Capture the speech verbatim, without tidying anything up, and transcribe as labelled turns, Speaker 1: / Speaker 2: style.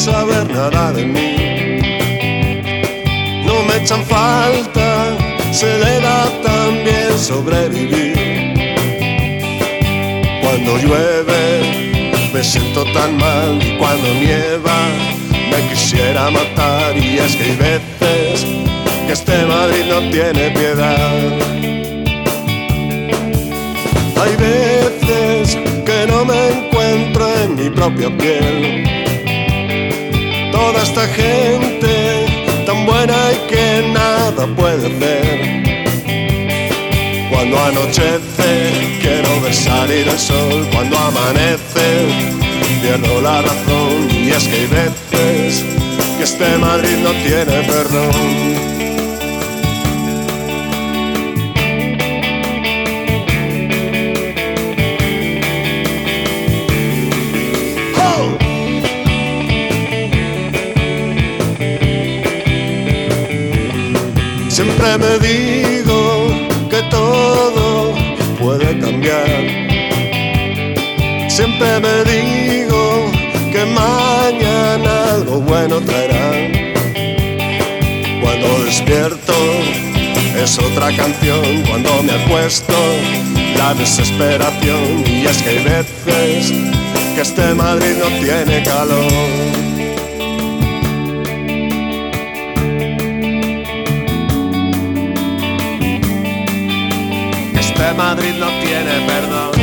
Speaker 1: saber nada de mí. No me echan falta, se le da tan bien sobrevivir. Cuando llueve me siento tan mal, y cuando nieva me quisiera matar. Y es que hay veces que este Madrid no tiene piedad. Hay veces que no me encuentro en mi propia piel. Toda esta gente tan buena y que nada puede hacer. Cuando anochece quiero ver salir el sol. Cuando amanece pierdo la razón. Y es que hay veces que este Madrid no tiene perdón. Siempre me digo que todo puede cambiar. Siempre me digo que mañana algo bueno traerá. Cuando despierto es otra canción. Cuando me acuesto la desesperación. Y es que hay veces que este Madrid no tiene calor. Este Madrid no tiene perdón.